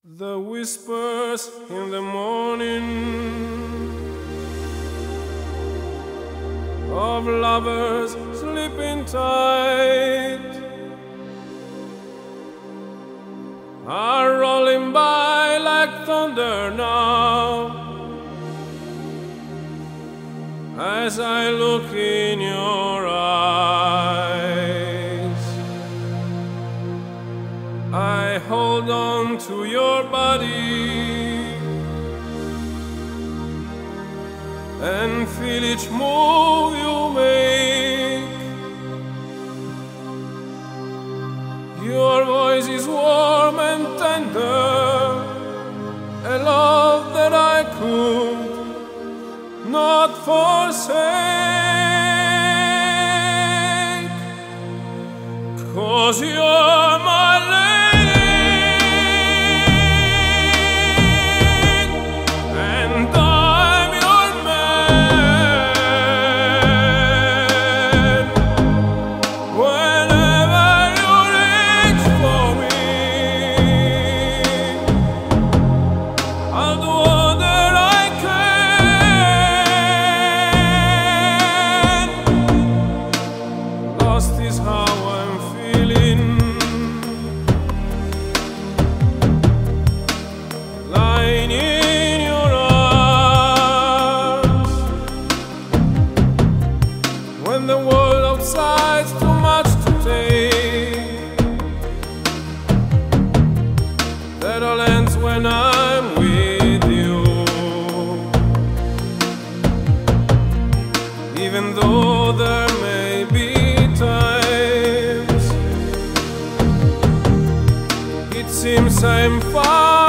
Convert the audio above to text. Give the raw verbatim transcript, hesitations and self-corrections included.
The whispers in the morning of lovers sleeping tight are rolling by like thunder now as I look in your eyes. I hold on to your body and feel each move you make. Your voice is warm and tender, a love that I could not forsake, 'cause you're my lady. Is how I'm feeling, lying in your arms, when the world outside's too much to take. That all ends when I'm with you, even though there may be times it seems I'm far